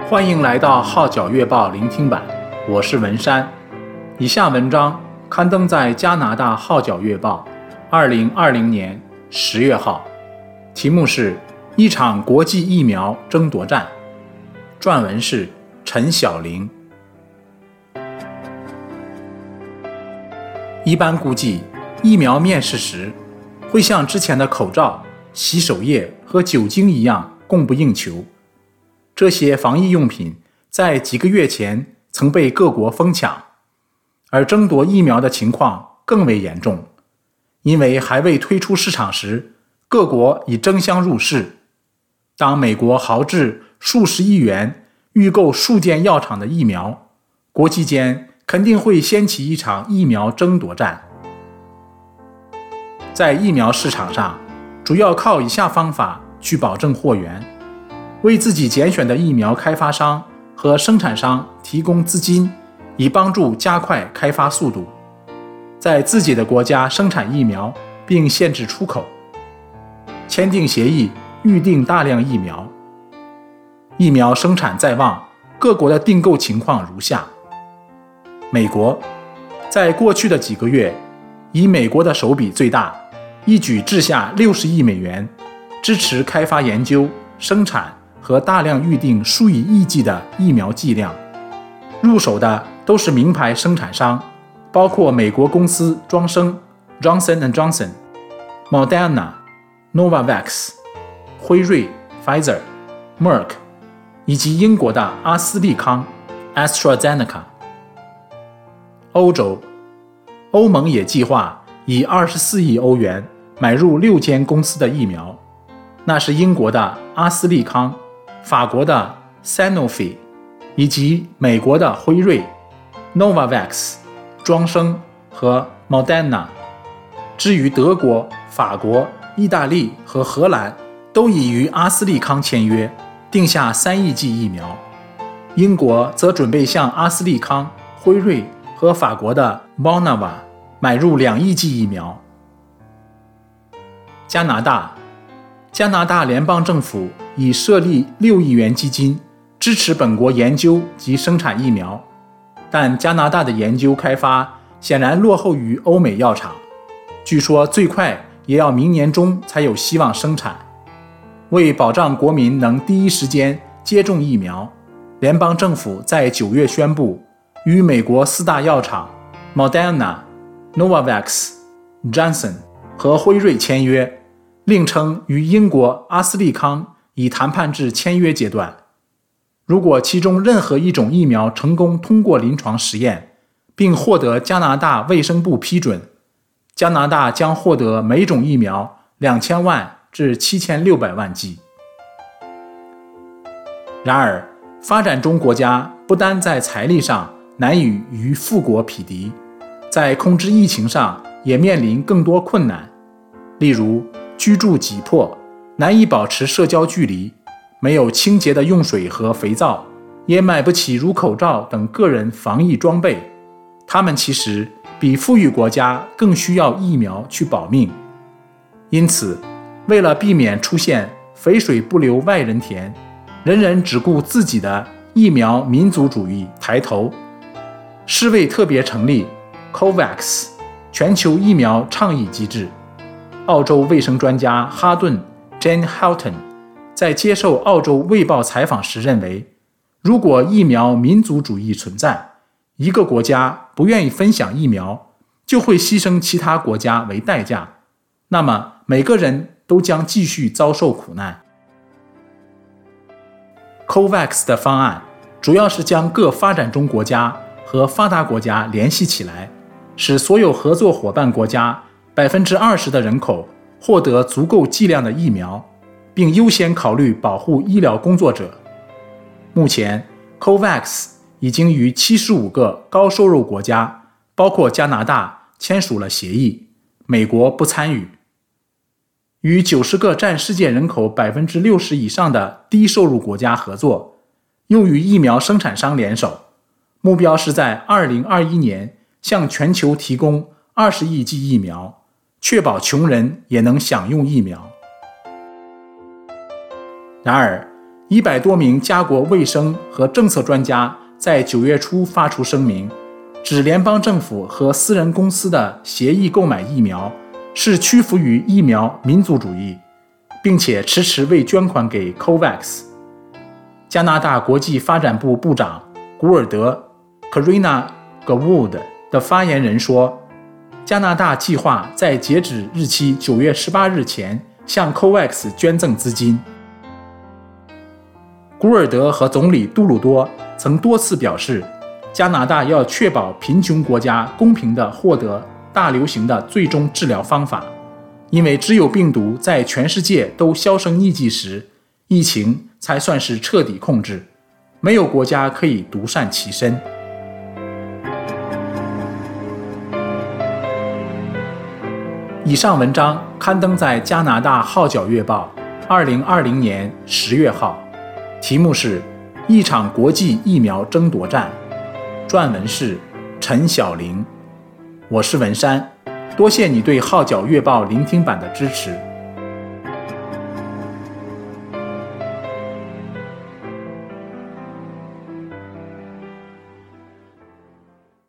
欢迎来到号角月报聆听版，我是文山。以下文章刊登在加拿大号角月报2020年10月号，题目是一场国际疫苗争夺战，撰文是陈晓玲。一般估计，疫苗面世时会像之前的口罩、洗手液和酒精一样供不应求。这些防疫用品在几个月前曾被各国疯抢，而争夺疫苗的情况更为严重，因为还未推出市场时，各国已争相入市。当美国豪掷数十亿元预购数间药厂的疫苗，国际间肯定会掀起一场疫苗争夺战。在疫苗市场上，主要靠以下方法去保证货源：为自己拣选的疫苗开发商和生产商提供资金，以帮助加快开发速度；在自己的国家生产疫苗并限制出口；签订协议预定大量疫苗。疫苗生产在望，各国的订购情况如下：美国在过去的几个月，以美国的手笔最大，一举掷下60亿美元，支持开发研究、生产和大量预订数以亿计的疫苗剂量。入手的都是名牌生产商，包括美国公司庄生 Johnson & Johnson、Moderna、Novavax、辉瑞 Pfizer、Merck 以及英国的阿斯利康 AstraZeneca。欧洲，欧盟也计划以24亿欧元买入6间公司的疫苗，那是英国的阿斯利康、法国的 Sanofi 以及美国的辉瑞、Novavax、庄生和 Moderna。 至于德国、法国、意大利和荷兰都已与阿斯利康签约，定下3亿剂疫苗。英国则准备向阿斯利康、辉瑞和法国的 Bonnava 买入2亿剂疫苗。加拿大联邦政府已设立6亿元基金，支持本国研究及生产疫苗，但加拿大的研究开发显然落后于欧美药厂，据说最快也要明年中才有希望生产。为保障国民能第一时间接种疫苗，联邦政府在9月宣布，与美国4大药厂 Moderna、Novavax、Johnson 和辉瑞签约，另称与英国阿斯利康已谈判至签约阶段。如果其中任何一种疫苗成功通过临床实验，并获得加拿大卫生部批准，加拿大将获得每种疫苗2000万至7600万剂。然而，发展中国家不单在财力上难以与富国匹敌，在控制疫情上也面临更多困难，例如居住挤迫，难以保持社交距离，没有清洁的用水和肥皂，也买不起如口罩等个人防疫装备。他们其实比富裕国家更需要疫苗去保命。因此，为了避免出现肥水不流外人田，人人只顾自己的疫苗民族主义抬头，世卫特别成立 COVAX 全球疫苗倡议机制。澳洲卫生专家哈顿 Jane Houghton 在接受澳洲卫报采访时认为，如果疫苗民族主义存在，一个国家不愿意分享疫苗，就会牺牲其他国家为代价，那么每个人都将继续遭受苦难。COVAX 的方案主要是将各发展中国家和发达国家联系起来，使所有合作伙伴国家20%的人口获得足够剂量的疫苗，并优先考虑保护医疗工作者。目前 COVAX 已经与75个高收入国家，包括加拿大签署了协议，美国不参与。与90个占世界人口60%以上的低收入国家合作，又与疫苗生产商联手，目标是在2021年向全球提供20亿剂疫苗，确保穷人也能享用疫苗。然而， 100多名加国卫生和政策专家在9月初发出声明，指联邦政府和私人公司的协议购买疫苗是屈服于疫苗民族主义，并且迟迟未捐款给 COVAX。 加拿大国际发展部部长古尔德 Karina Gould 的发言人说，加拿大计划在截止日期9月18日前向 COVAX 捐赠资金。古尔德和总理杜鲁多曾多次表示，加拿大要确保贫穷国家公平地获得大流行的最终治疗方法，因为只有病毒在全世界都销声匿迹时，疫情才算是彻底控制，没有国家可以独善其身。以上文章刊登在加拿大号角月报2020年10月号，题目是一场国际疫苗争夺战，撰文是陈晓玲。我是文山，多谢你对号角月报聆听版的支持。